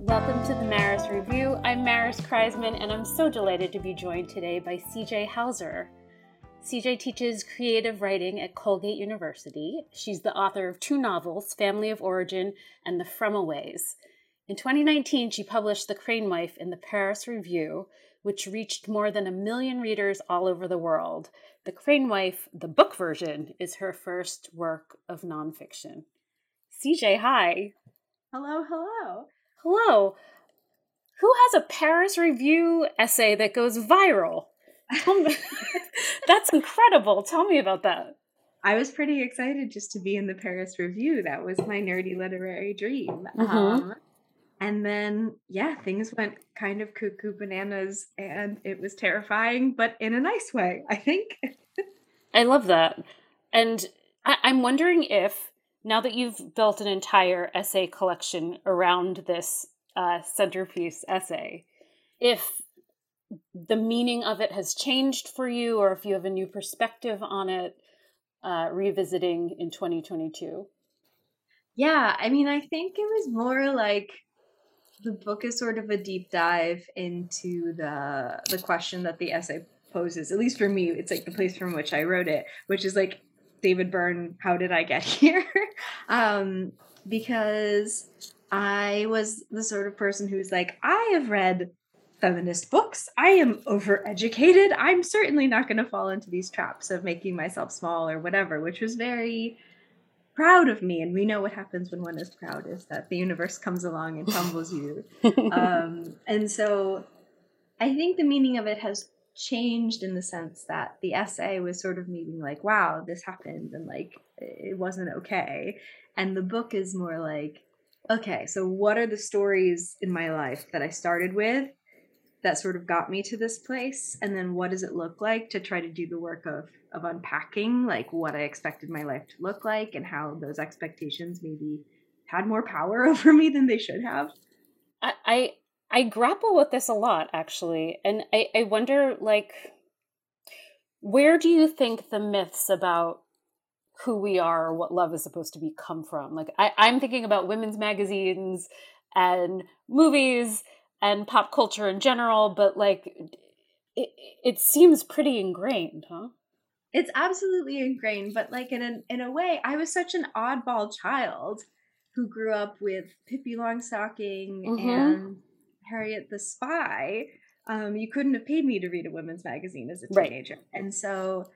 Welcome to the Maris Review. I'm Maris Kreisman, and I'm so delighted to be joined today by CJ Hauser. CJ teaches creative writing at Colgate University. She's the author of 2 novels, Family of Origin and The Frumaways. In 2019, she published The Crane Wife in the Paris Review, which reached more than 1 million readers all over the world. The Crane Wife, the book version, is her first work of nonfiction. CJ, hi. Hello, hello. Hello. Who has a Paris Review essay that goes viral? That's incredible. Tell me about that. I was pretty excited just to be in the Paris Review. That was my nerdy literary dream. And then, things went kind of cuckoo bananas, and it was terrifying, but in a nice way, I think. I love that. And I'm wondering if, now that you've built an entire essay collection around this centerpiece essay, if the meaning of it has changed for you, or if you have a new perspective on it, revisiting in 2022. Yeah, I mean, I think it was more like the book is sort of a deep dive into the question that the essay poses. At least for me, it's like the place from which I wrote it, which is like, David Byrne, how did I get here? Because I was the sort of person who's like, I have read feminist books. I am overeducated. I'm certainly not going to fall into these traps of making myself small or whatever, which was very proud of me. And we know what happens when one is proud is that the universe comes along and humbles you. And so I think the meaning of it has changed in the sense that the essay was sort of me being like, wow, this happened, and like it wasn't okay. And the book is more like, okay, so what are the stories in my life that I started with that sort of got me to this place, and then what does it look like to try to do the work of unpacking like what I expected my life to look like and how those expectations maybe had more power over me than they should have. I grapple with this a lot, actually. And I wonder, like, where do you think the myths about who we are or what love is supposed to be come from? Like, I'm thinking about women's magazines and movies and pop culture in general, but like, it seems pretty ingrained, huh? It's absolutely ingrained, but like in a way, I was such an oddball child who grew up with Pippi Longstocking and Harriet the Spy. You couldn't have paid me to read a women's magazine as a teenager. Right. And so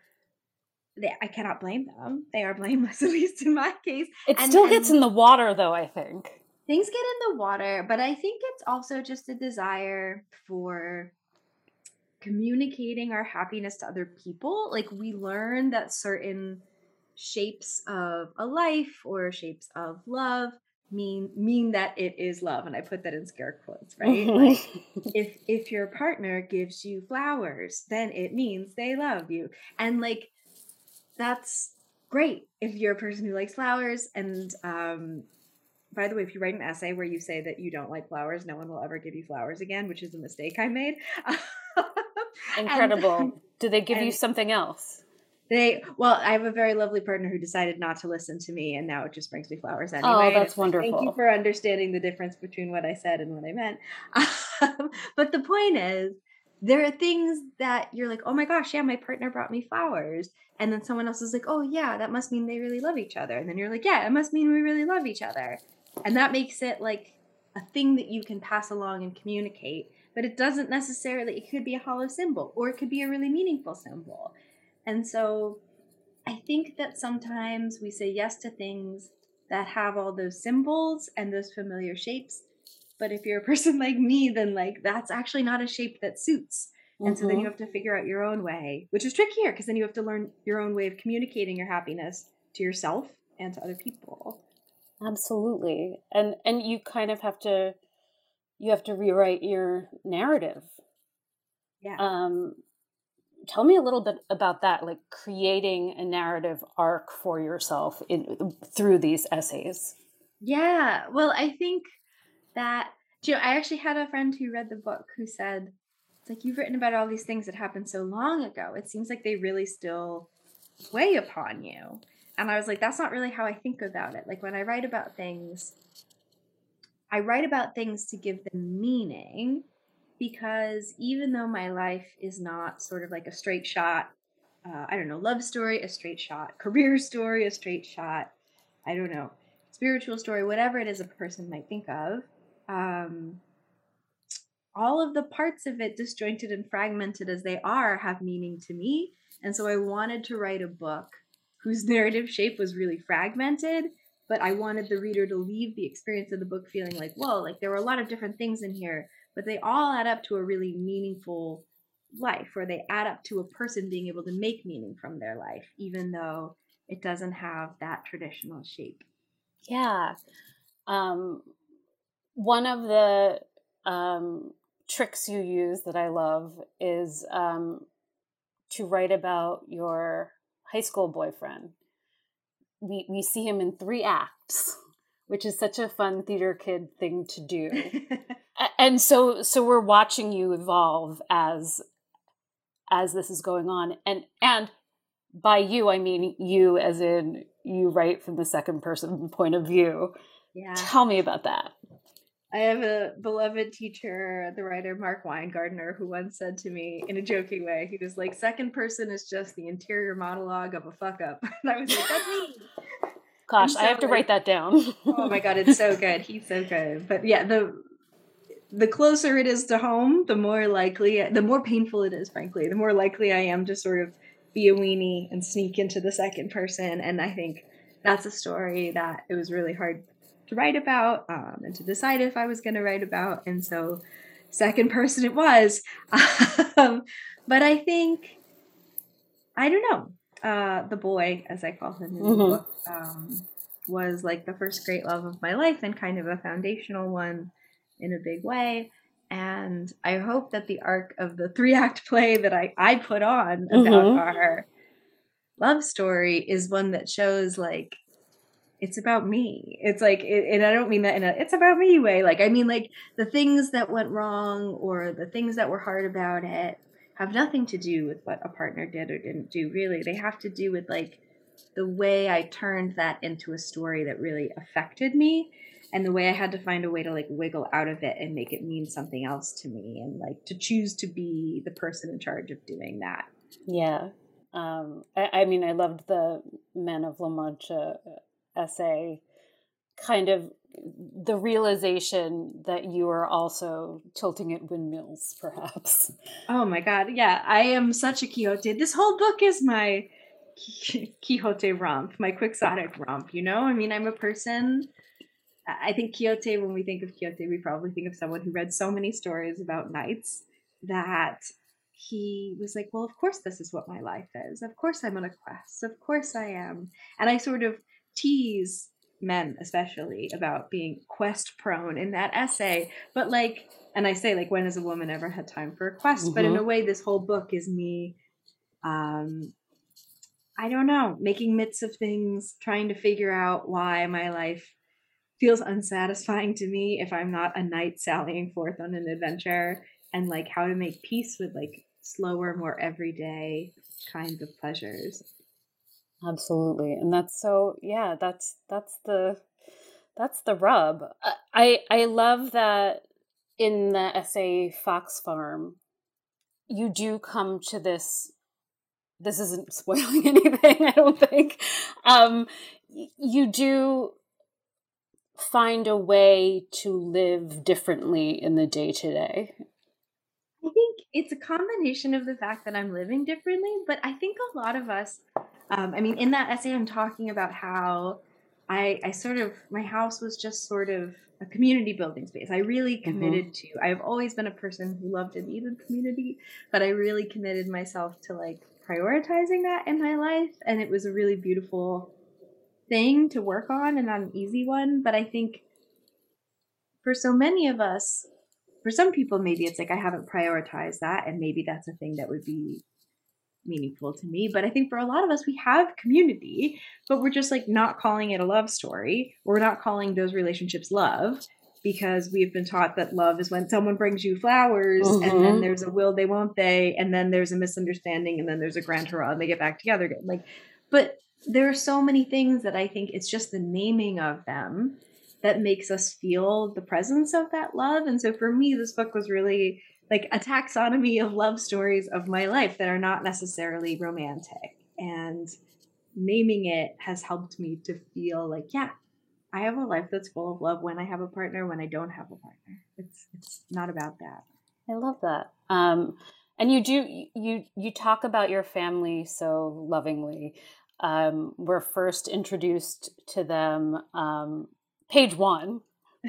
I cannot blame them. They are blameless, at least in my case. It still gets in the water, though, I think. Things get in the water, but I think it's also just a desire for communicating our happiness to other people. Like, we learn that certain shapes of a life or shapes of love mean that it is love, and I put that in scare quotes, right? Like, if your partner gives you flowers, then it means they love you, and like that's great if you're a person who likes flowers. And by the way, if you write an essay where you say that you don't like flowers, no one will ever give you flowers again, which is a mistake I made. Incredible. Do they give you something else? I have a very lovely partner who decided not to listen to me, and now it just brings me flowers anyway. Oh, that's wonderful. Thank you for understanding the difference between what I said and what I meant. But the point is, there are things that you're like, oh my gosh, yeah, my partner brought me flowers. And then someone else is like, oh yeah, that must mean they really love each other. And then you're like, yeah, it must mean we really love each other. And that makes it like a thing that you can pass along and communicate. But it doesn't necessarily, it could be a hollow symbol, or it could be a really meaningful symbol. And so I think that sometimes we say yes to things that have all those symbols and those familiar shapes. But if you're a person like me, then like that's actually not a shape that suits. And so then you have to figure out your own way, which is trickier because then you have to learn your own way of communicating your happiness to yourself and to other people. Absolutely. And you kind of have to rewrite your narrative. Yeah. Tell me a little bit about that, like creating a narrative arc for yourself through these essays. Yeah. Well, I think that, I actually had a friend who read the book who said, it's like, you've written about all these things that happened so long ago. It seems like they really still weigh upon you. And I was like, that's not really how I think about it. Like, when I write about things, I write about things to give them meaning, because even though my life is not sort of like a straight shot, I don't know, love story, a straight shot, career story, a straight shot, I don't know, spiritual story, whatever it is a person might think of, um, all of the parts of it, disjointed and fragmented as they are, have meaning to me. And so I wanted to write a book whose narrative shape was really fragmented, but I wanted the reader to leave the experience of the book feeling like, whoa, like there were a lot of different things in here, but they all add up to a really meaningful life, or they add up to a person being able to make meaning from their life, even though it doesn't have that traditional shape. Yeah. One of the tricks you use that I love is to write about your high school boyfriend. We see him in 3 acts, which is such a fun theater kid thing to do. And so we're watching you evolve as this is going on. And by you, I mean you as in you write from the second person point of view. Yeah. Tell me about that. I have a beloved teacher, the writer Mark Weingartner, who once said to me in a joking way, he was like, second person is just the interior monologue of a fuck up. And I was like, that's me. Gosh, so, I have to write that down. Oh my God, it's so good. He's so good. But yeah, the closer it is to home, the more painful it is, frankly, the more likely I am to sort of be a weenie and sneak into the second person. And I think that's a story that it was really hard to write about and to decide if I was going to write about. And so second person it was. But I think, I don't know, the boy, as I call him in the book, was like the first great love of my life and kind of a foundational one in a big way. And I hope that the arc of the 3-act play that I put on about our love story is one that shows like, it's about me. It's like, and I don't mean that in a it's about me way. Like, I mean, like the things that went wrong or the things that were hard about it have nothing to do with what a partner did or didn't do, really. They have to do with like the way I turned that into a story that really affected me, and the way I had to find a way to like wiggle out of it and make it mean something else to me, and like to choose to be the person in charge of doing that. Yeah. I mean, I loved the Men of La Mancha essay, kind of the realization that you are also tilting at windmills, perhaps. Oh my God. Yeah, I am such a Quixote. This whole book is my Quixote romp, my quixotic romp, you know? I mean, I'm a person, I think Quixote, when we think of Quixote, we probably think of someone who read so many stories about knights that he was like, well, of course this is what my life is. Of course I'm on a quest. Of course I am. And I sort of tease men especially about being quest prone in that essay, but like, and I say like, when has a woman ever had time for a quest? But in a way, this whole book is me I don't know, making myths of things, trying to figure out why my life feels unsatisfying to me if I'm not a knight sallying forth on an adventure, and like how to make peace with like slower, more everyday kinds of pleasures. Absolutely. And that's so, yeah, that's the rub. I love that in the essay Fox Farm, you do come to this isn't spoiling anything, I don't think. You do find a way to live differently in the day-to-day. I think it's a combination of the fact that I'm living differently, but I think a lot of us, I mean, in that essay, I'm talking about how I sort of, my house was just sort of a community building space. I really committed to, I've always been a person who loved to be in community, but I really committed myself to like prioritizing that in my life. And it was a really beautiful thing to work on and not an easy one. But I think for so many of us, for some people, maybe it's like I haven't prioritized that, and maybe that's a thing that would be meaningful to me. But I think for a lot of us, we have community, but we're just like not calling it a love story. We're not calling those relationships love, because we've been taught that love is when someone brings you flowers and then there's a will they won't they, and then there's a misunderstanding, and then there's a grand hurrah and they get back together again. Like, but there are so many things that I think it's just the naming of them that makes us feel the presence of that love. And so for me, this book was really like a taxonomy of love stories of my life that are not necessarily romantic. And naming it has helped me to feel like, yeah, I have a life that's full of love when I have a partner, when I don't have a partner. It's not about that. I love that. And you talk about your family so lovingly. We're first introduced to them page 1.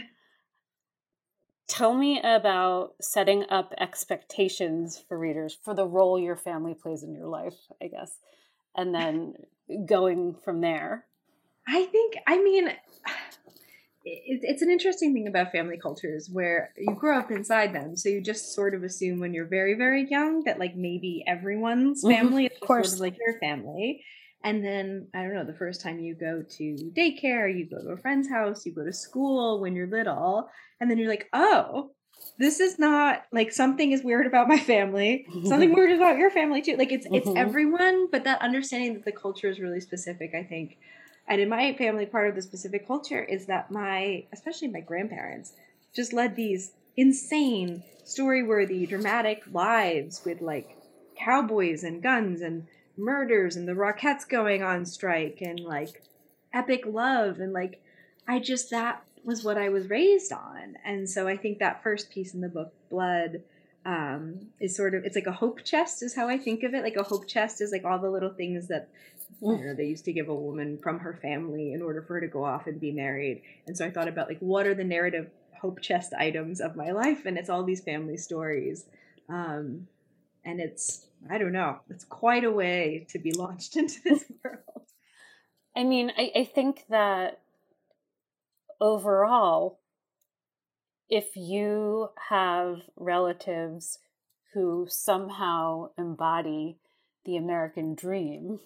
Tell me about setting up expectations for readers for the role your family plays in your life, I guess, and then going from there. I mean, it's an interesting thing about family cultures where you grow up inside them. So you just sort of assume when you're very, very young that like maybe everyone's family is just sort of like your family. And then, I don't know, the first time you go to daycare, you go to a friend's house, you go to school when you're little, and then you're like, oh, this is not like something is weird about my family. Something weird about your family too. Like it's everyone, but that understanding that the culture is really specific, I think. And in my family, part of the specific culture is that especially my grandparents, just led these insane, story-worthy, dramatic lives with like cowboys and guns and murders and the Rockettes going on strike and like epic love and like that was what I was raised on. And so I think that first piece in the book, Blood, is sort of, it's like a hope chest is how I think of it. Like a hope chest is like all the little things that I don't know, they used to give a woman from her family in order for her to go off and be married. And so I thought about like what are the narrative hope chest items of my life, and it's all these family stories. And it's, I don't know, it's quite a way to be launched into this world. I mean, I think that overall, if you have relatives who somehow embody the American dream,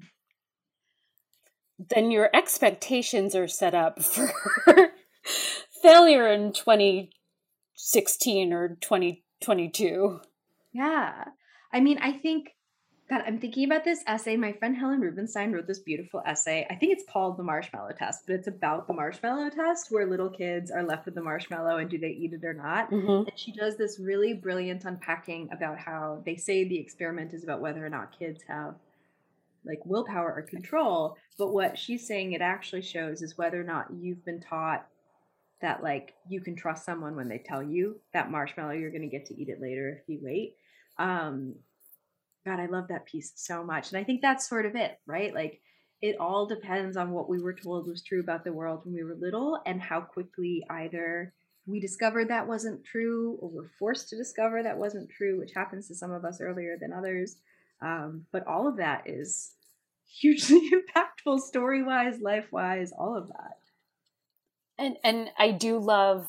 then your expectations are set up for failure in 2016 or 2022. Yeah. I mean, I think, God, I'm thinking about this essay. My friend Helen Rubinstein wrote this beautiful essay. I think it's called The Marshmallow Test, but it's about the marshmallow test where little kids are left with the marshmallow and do they eat it or not. And she does this really brilliant unpacking about how they say the experiment is about whether or not kids have like willpower or control. But what she's saying it actually shows is whether or not you've been taught that like you can trust someone when they tell you that marshmallow, you're going to get to eat it later if you wait. God, I love that piece so much. And I think that's sort of it, right? Like it all depends on what we were told was true about the world when we were little and how quickly either we discovered that wasn't true or were forced to discover that wasn't true, which happens to some of us earlier than others. But all of that is hugely impactful story-wise, life-wise, all of that. And I do love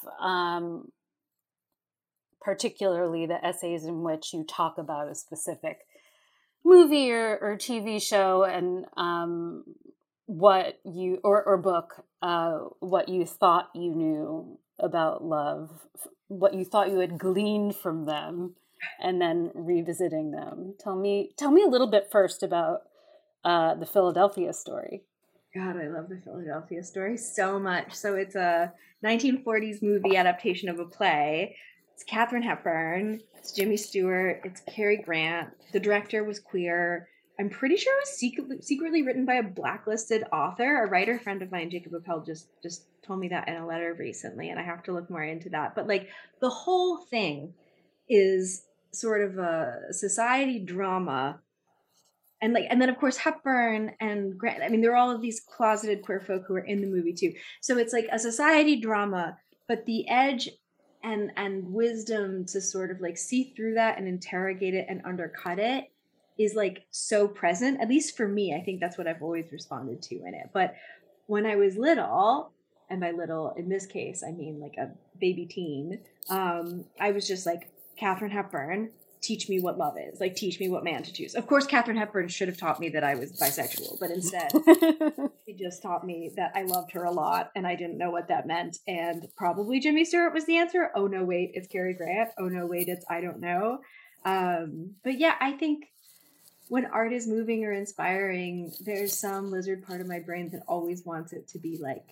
particularly the essays in which you talk about a specific movie or TV show and what you or book, what you thought you knew about love, what you thought you had gleaned from them, and then revisiting them. Tell me a little bit first about the Philadelphia Story. God, I love the Philadelphia Story so much. So it's a 1940s movie adaptation of a play. It's Katharine Hepburn, it's Jimmy Stewart, it's Cary Grant. The director was queer. I'm pretty sure it was secretly written by a blacklisted author. A writer friend of mine, Jacob Appel, just told me that in a letter recently, and I have to look more into that. But like the whole thing is sort of a society drama. And then of course Hepburn and Grant, I mean, there are all of these closeted queer folk who are in the movie too. So it's like a society drama, but the edge and wisdom to sort of like see through that and interrogate it and undercut it is like so present, at least for me. I think that's what I've always responded to in it. But when I was little, and by little in this case I mean like a baby teen, I was just like, Katharine Hepburn, teach me what love is, like teach me what man to choose. Of course Katharine Hepburn should have taught me that I was bisexual, but instead she just taught me that I loved her a lot and I didn't know what that meant. And probably Jimmy Stewart was the answer. Oh no, wait, it's Cary Grant. Oh no, wait, it's I don't know. But yeah, I think when art is moving or inspiring, there's some lizard part of my brain that always wants it to be like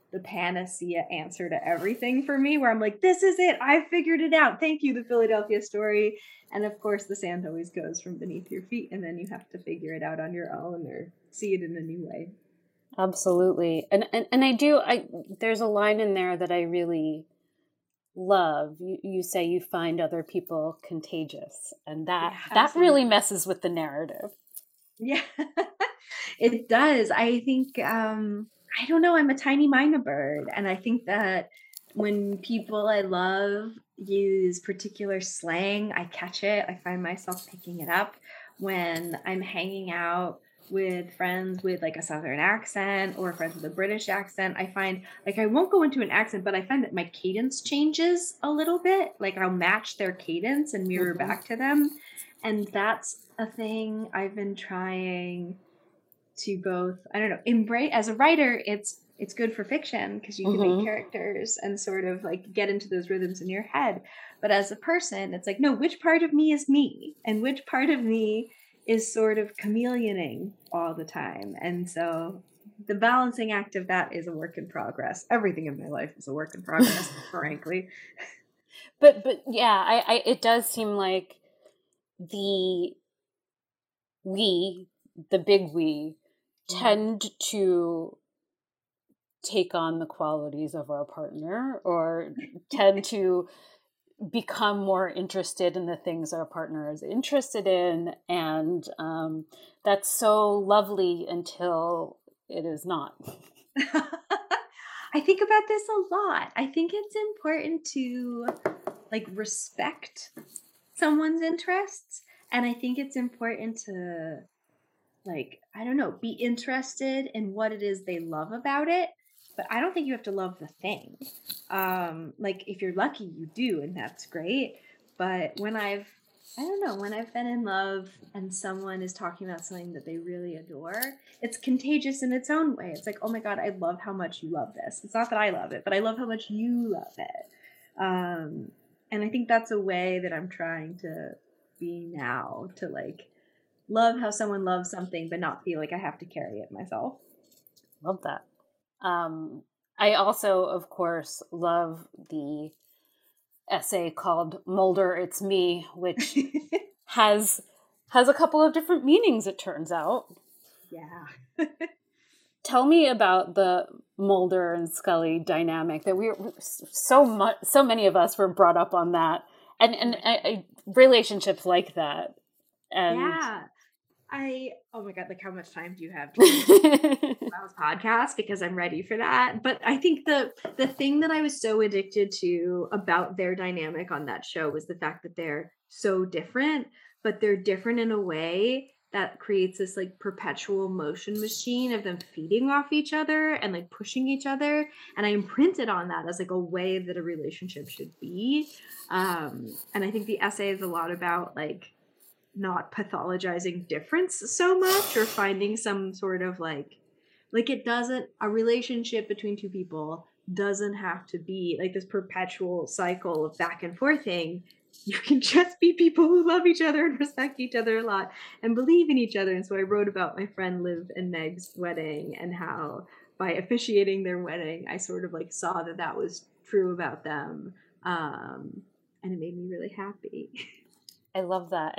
the panacea answer to everything for me, where I'm like, this is it. I figured it out. Thank you, the Philadelphia Story. And of course, the sand always goes from beneath your feet, and then you have to figure it out on your own or see it in a new way. Absolutely. And there's a line in there that I really love. You say you find other people contagious, and that really messes with the narrative. Yeah, it does. I think, I don't know, I'm a tiny mina bird. And I think that when people I love use particular slang, I catch it. I find myself picking it up when I'm hanging out with friends with like a Southern accent or friends with a British accent. I find like I won't go into an accent, but I find that my cadence changes a little bit. Like I'll match their cadence and mirror back to them. And that's a thing I've been trying to both, I don't know, embrace. As a writer, it's good for fiction because you can make characters and sort of like get into those rhythms in your head. But as a person, it's like, no, which part of me is me and which part of me is sort of chameleoning all the time. And so the balancing act of that is a work in progress. Everything in my life is a work in progress, frankly. But yeah, it does seem like the big we tend to take on the qualities of our partner, or tend to become more interested in the things our partner is interested in. And that's so lovely until it is not. I think about this a lot. I think it's important to like respect someone's interests. And I think it's important to like, I don't know, be interested in what it is they love about it. But I don't think you have to love the thing. Like if you're lucky, you do, and that's great. But when I don't know, when I've been in love and someone is talking about something that they really adore, it's contagious in its own way. It's like, oh my God, I love how much you love this. It's not that I love it, but I love how much you love it. And I think that's a way that I'm trying to be now, to like love how someone loves something, but not feel like I have to carry it myself. Love that. I also, of course, love the essay called Mulder, It's Me, which has a couple of different meanings, it turns out. Yeah. Tell me about the Mulder and Scully dynamic that so many of us were brought up on that, and relationships like that. And yeah. Oh my God, like how much time do you have to do this podcast? Because I'm ready for that. But I think the thing that I was so addicted to about their dynamic on that show was the fact that they're so different, but they're different in a way that creates this like perpetual motion machine of them feeding off each other and like pushing each other. And I imprinted on that as like a way that a relationship should be. And I think the essay is a lot about like not pathologizing difference so much, or finding some sort of like it doesn't, a relationship between two people doesn't have to be like this perpetual cycle of back and forth thing. You can just be people who love each other and respect each other a lot and believe in each other. And so I wrote about my friend Liv and Meg's wedding, and how by officiating their wedding, I sort of like saw that that was true about them. And it made me really happy. I love that.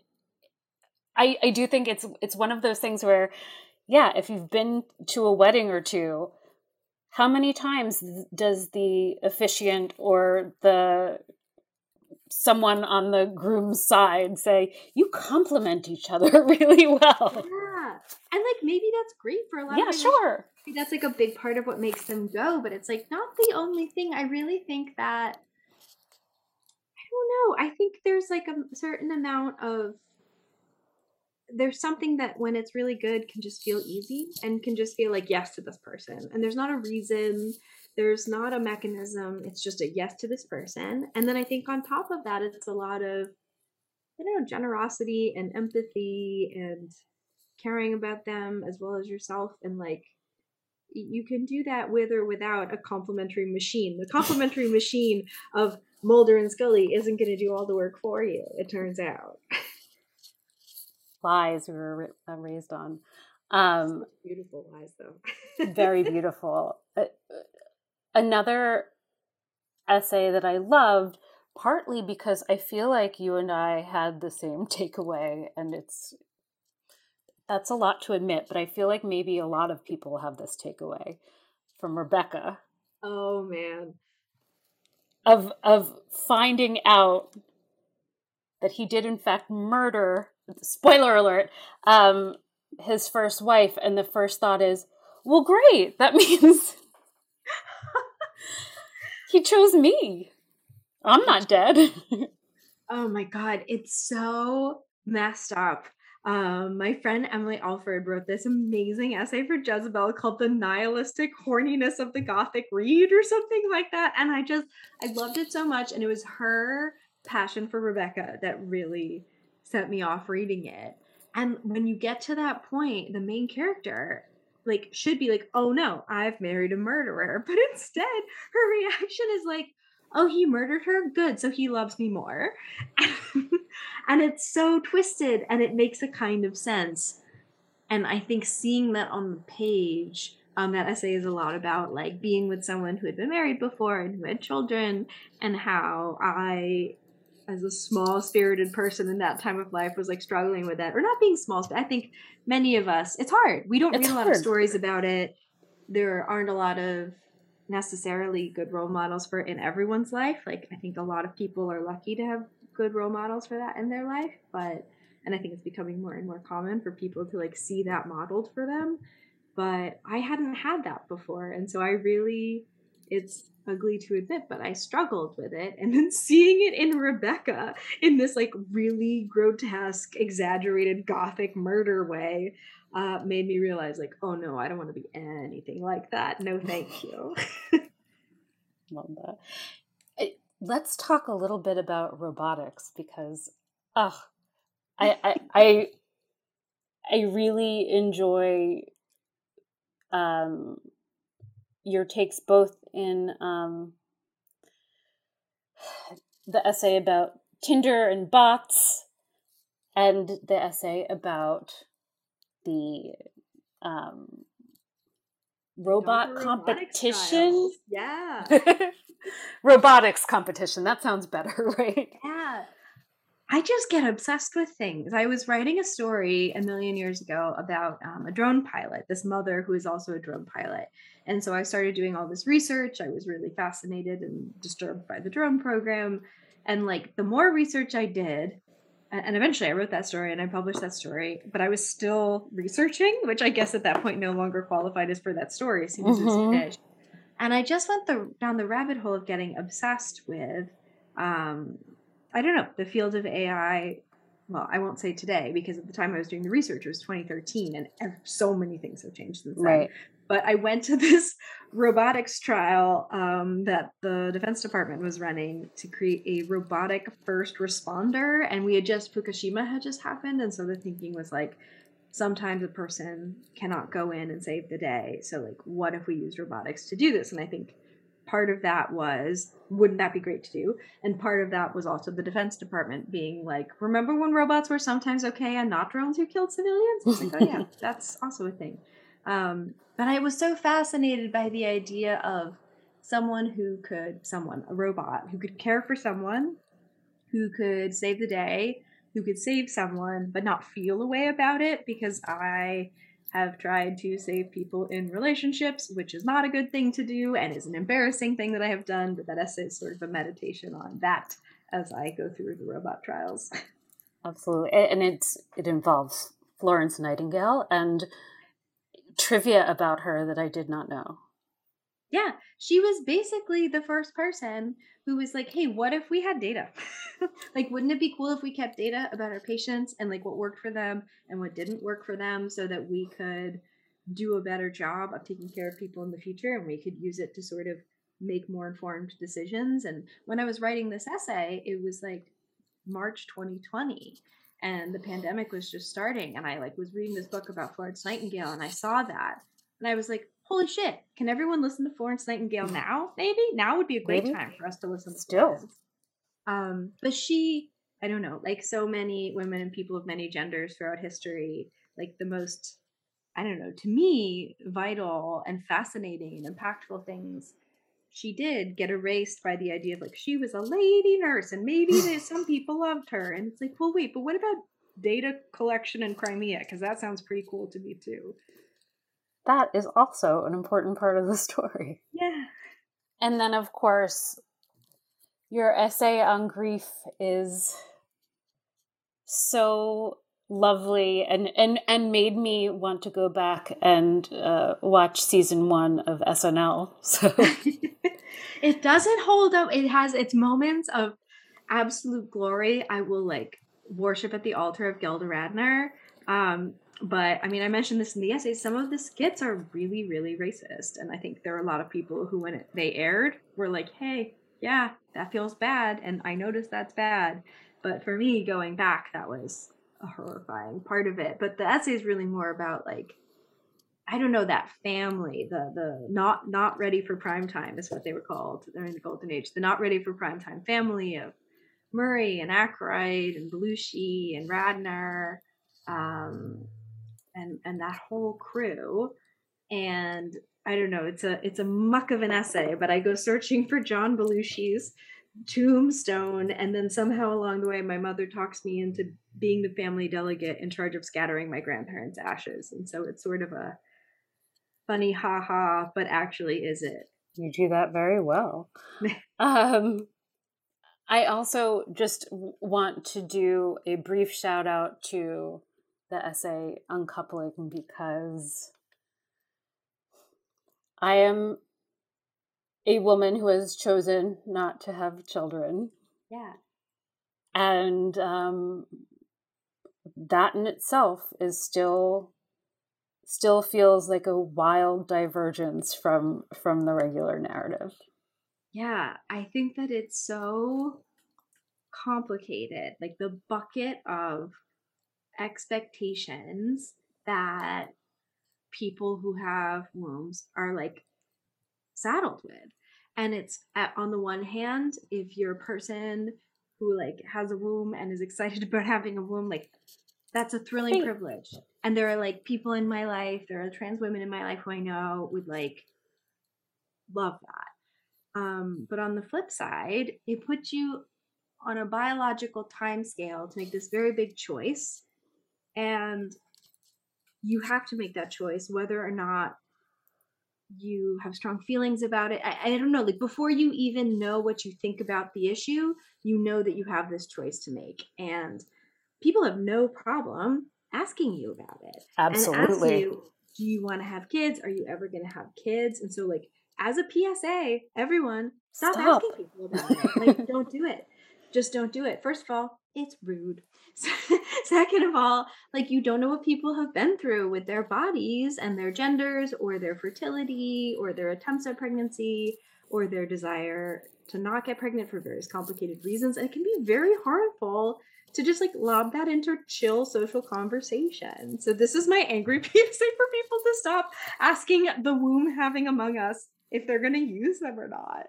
I do think it's one of those things where, yeah, if you've been to a wedding or two, how many times does the officiant or someone on the groom's side say, you complement each other really well? Yeah. And like maybe that's great for a lot of people. Yeah, sure. That's like a big part of what makes them go, but it's like not the only thing. I really think that, I don't know, I think there's like a certain amount of, there's something that when it's really good can just feel easy and can just feel like yes to this person. And there's not a reason, there's not a mechanism. It's just a yes to this person. And then I think on top of that, it's a lot of, I don't know, generosity and empathy and caring about them as well as yourself. And like, you can do that with or without a complimentary machine. The complimentary machine of Mulder and Scully isn't going to do all the work for you, it turns out. Lies we were raised on. Beautiful lies, though. Very beautiful. another essay that I loved, partly because I feel like you and I had the same takeaway, and that's a lot to admit, but I feel like maybe a lot of people have this takeaway from Rebecca. Oh man. Of finding out that he did in fact murder, spoiler alert, his first wife, and the first thought is, well, great, that means he chose me. I'm not dead. Oh my God, it's so messed up. My friend Emily Alford wrote this amazing essay for Jezebel called The Nihilistic Horniness of the Gothic Read or something like that. And I loved it so much. And it was her passion for Rebecca that really set me off reading it. And when you get to that point, the main character like should be like, oh no, I've married a murderer. But instead, her reaction is like, oh, he murdered her? Good, so he loves me more. And it's so twisted and it makes a kind of sense. And I think seeing that on the page, that essay is a lot about like being with someone who had been married before and who had children, and how I, as a small spirited person in that time of life, was like struggling with that. Or not being small, I think many of us, it's hard. We don't read a lot of stories about it. There aren't a lot of necessarily good role models for it in everyone's life. Like I think a lot of people are lucky to have good role models for that in their life, and I think it's becoming more and more common for people to like see that modeled for them. But I hadn't had that before, and so I really, it's ugly to admit, but I struggled with it. And then seeing it in Rebecca in this like really grotesque, exaggerated gothic murder way made me realize like, oh no, I don't want to be anything like that. No, thank you. Love that. Let's talk a little bit about robotics, because I really enjoy your takes both in the essay about Tinder and bots and the essay about the robot competition. Yeah. Robotics competition. That sounds better, right? Yeah. I just get obsessed with things. I was writing a story a million years ago about a drone pilot, this mother who is also a drone pilot. And so I started doing all this research. I was really fascinated and disturbed by the drone program. And like the more research I did, and eventually I wrote that story and I published that story, but I was still researching, which I guess at that point no longer qualified as for that story as soon as it was finished. And I just went down the rabbit hole of getting obsessed with, I don't know, the field of AI. Well, I won't say today, because at the time I was doing the research, it was 2013, and so many things have changed since then. Right. But I went to this robotics trial that the Defense Department was running to create a robotic first responder. And Fukushima had just happened. And so the thinking was like, sometimes a person cannot go in and save the day. So like, what if we used robotics to do this? And I think part of that was, wouldn't that be great to do? And part of that was also the Defense Department being like, remember when robots were sometimes okay and not drones who killed civilians? It's like, oh yeah, that's also a thing. But I was so fascinated by the idea of a robot who could care for someone, who could save the day, who could save someone, but not feel a way about it, because I have tried to save people in relationships, which is not a good thing to do and is an embarrassing thing that I have done. But that essay is sort of a meditation on that as I go through the robot trials. Absolutely. And it involves Florence Nightingale and trivia about her that I did not know. Yeah, she was basically the first person who was like, hey, what if we had data? Like, wouldn't it be cool if we kept data about our patients and like what worked for them and what didn't work for them, so that we could do a better job of taking care of people in the future, and we could use it to sort of make more informed decisions. And when I was writing this essay, it was like March 2020 and the pandemic was just starting, and I like was reading this book about Florence Nightingale, and I saw that and I was like, holy shit, can everyone listen to Florence Nightingale now? Maybe now would be a great time for us to listen to Florence. But she, I don't know, like so many women and people of many genders throughout history, like the most, I don't know, to me, vital and fascinating and impactful things she did get erased by the idea of like she was a lady nurse and maybe some people loved her. And it's like, well, wait, but what about data collection in Crimea? Because that sounds pretty cool to me too. That is also an important part of the story. Yeah. And then, of course, your essay on grief is so lovely and made me want to go back and watch season 1 of SNL. So it doesn't hold up. It has its moments of absolute glory. I will like worship at the altar of Gelda Radner. But I mean, I mentioned this in the essay. Some of the skits are really, really racist, and I think there are a lot of people who, when they aired, were like, "Hey, yeah, that feels bad," and I noticed that's bad. But for me, going back, that was a horrifying part of it. But the essay is really more about like, I don't know, that family, the not ready for prime time is what they were called during the golden age. The not ready for prime time family of Murray and Aykroyd and Belushi and Radner, and that whole crew. And I don't know, it's a muck of an essay, but I go searching for John Belushi's tombstone, and then somehow along the way my mother talks me into being the family delegate in charge of scattering my grandparents' ashes. And so it's sort of a funny haha, but actually is it. You do that very well. I also just want to do a brief shout out to the essay Uncoupling, because I am a woman who has chosen not to have children. Yeah. And that in itself is still feels like a wild divergence from the regular narrative. Yeah, I think that it's so complicated. Like the bucket of expectations that people who have wombs are like saddled with. And it's on the one hand, if you're a person who like has a womb and is excited about having a womb, like that's a thrilling privilege. And there are like people in my life, there are trans women in my life who I know would like love that. But on the flip side, it puts you on a biological time scale to make this very big choice. And you have to make that choice whether or not you have strong feelings about it. I don't know, like before you even know what you think about the issue, you know that you have this choice to make. And people have no problem asking you about it. Absolutely. And ask you, do you want to have kids? Are you ever going to have kids? And so like, as a PSA, everyone, stop asking people about it. Like, don't do it. Just don't do it. First of all, it's rude. Second of all, like you don't know what people have been through with their bodies and their genders or their fertility or their attempts at pregnancy or their desire to not get pregnant for various complicated reasons. And it can be very harmful to just like lob that into chill social conversation. So this is my angry PSA for people to stop asking the womb having among us if they're going to use them or not.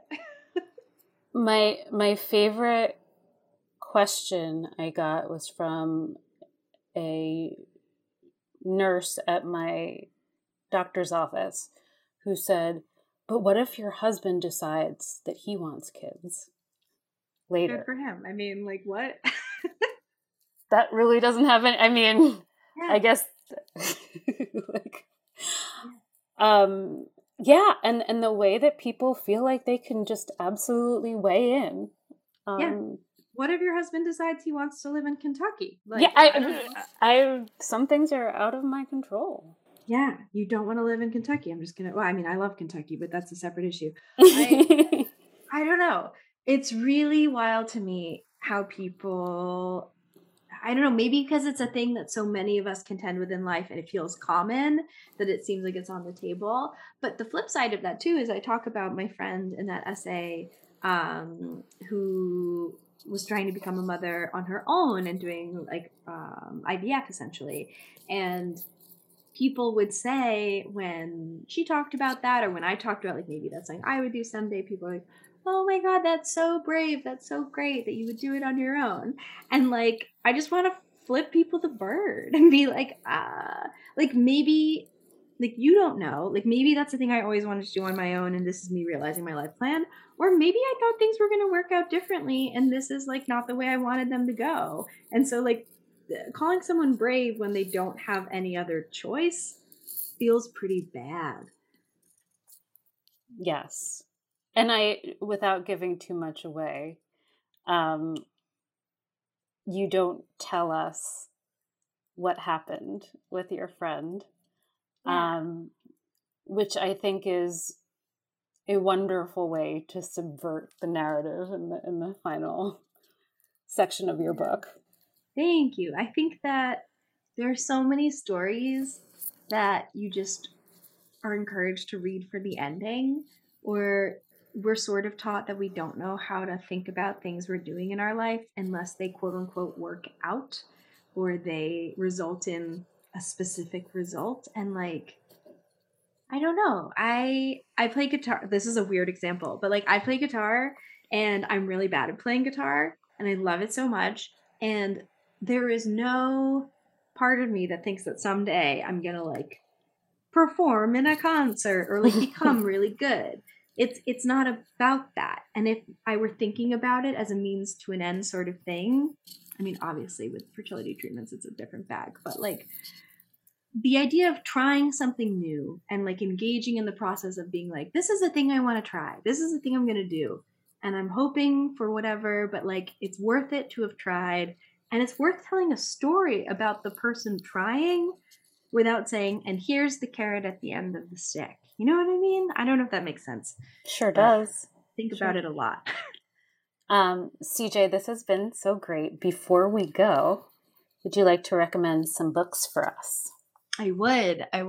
My favorite question I got was from a nurse at my doctor's office who said, "But what if your husband decides that he wants kids later?" Good for him. I mean, like, what? That really doesn't have any, I mean, yeah. I guess, like, yeah, and the way that people feel like they can just absolutely weigh in. Yeah. What if your husband decides he wants to live in Kentucky? Like, yeah, I some things are out of my control. Yeah, you don't want to live in Kentucky. I'm just gonna. Well, I mean, I love Kentucky, but that's a separate issue. I don't know. It's really wild to me how people. I don't know, maybe because it's a thing that so many of us contend with in life and it feels common that it seems like it's on the table. But the flip side of that too is I talk about my friend in that essay who was trying to become a mother on her own and doing like IVF essentially. And people would say when she talked about that or when I talked about like maybe that's something I would do someday, people are like, oh my God, that's so brave. That's so great that you would do it on your own. And like, I just want to flip people the bird and be like maybe Like, you don't know. Like, maybe that's the thing I always wanted to do on my own, and this is me realizing my life plan. Or maybe I thought things were going to work out differently, and this is, like, not the way I wanted them to go. And so, like, calling someone brave when they don't have any other choice feels pretty bad. Yes. And without giving too much away, you don't tell us what happened with your friend. Yeah. Which I think is a wonderful way to subvert the narrative in the final section of your book. Thank you. I think that there are so many stories that you just are encouraged to read for the ending, or we're sort of taught that we don't know how to think about things we're doing in our life unless they quote unquote work out or they result in a specific result. And like, I don't know. I play guitar. This is a weird example, but like, I play guitar and I'm really bad at playing guitar and I love it so much. And there is no part of me that thinks that someday I'm going to like perform in a concert or like become really good. It's not about that. And if I were thinking about it as a means to an end sort of thing, I mean, obviously with fertility treatments, it's a different bag, but like the idea of trying something new and like engaging in the process of being like, this is the thing I want to try. This is the thing I'm going to do. And I'm hoping for whatever, but like, it's worth it to have tried. And it's worth telling a story about the person trying without saying, and here's the carrot at the end of the stick. You know what I mean? I don't know if that makes sense. Sure does. Think about it a lot. CJ, this has been so great. Before we go, would you like to recommend some books for us? I would. I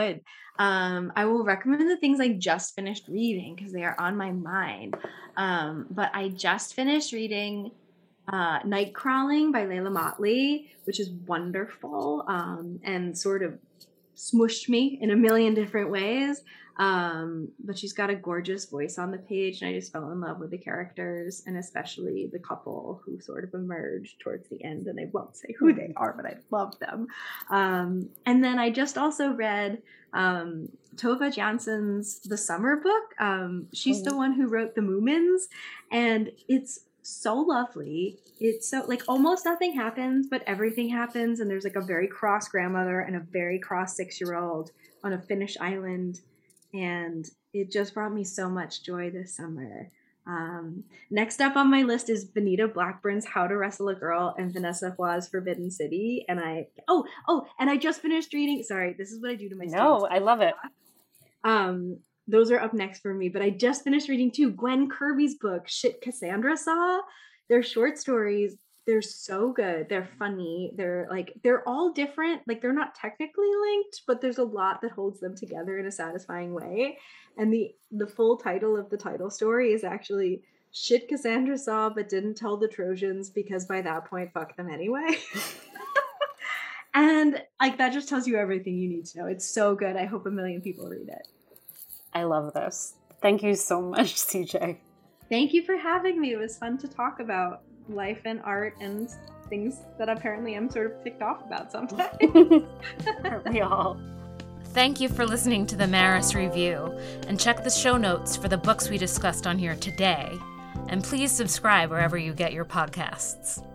will recommend the things I just finished reading because they are on my mind. But I just finished reading Night Crawling by Layla Motley, which is wonderful and sort of smushed me in a million different ways. But she's got a gorgeous voice on the page, and I just fell in love with the characters and especially the couple who sort of emerged towards the end, and I won't say who they are, but I love them. And then I just also read Tove Jansson's The Summer book. She's the one who wrote The Moomins, and it's so lovely. It's so like almost nothing happens, but everything happens, and there's like a very cross grandmother and a very cross 6-year-old on a Finnish island, and it just brought me so much joy this summer. Next up on my list is Benita Blackburn's How to Wrestle a Girl and Vanessa Hua's Forbidden City, and and I just finished reading. Sorry, this is what I do to my students. No, I love it. Those are up next for me, but I just finished reading too Gwen Kirby's book, Shit Cassandra Saw. They're short stories. They're so good. They're funny. They're all different. Like, they're not technically linked, but there's a lot that holds them together in a satisfying way. And the full title of the title story is actually Shit Cassandra Saw but Didn't Tell the Trojans because by that point, fuck them anyway. And like, that just tells you everything you need to know. It's so good. I hope 1 million people read it. I love this. Thank you so much, CJ. Thank you for having me. It was fun to talk about life and art and things that apparently I'm sort of ticked off about sometimes. Aren't we all? Thank you for listening to the Maris Review, and check the show notes for the books we discussed on here today. And please subscribe wherever you get your podcasts.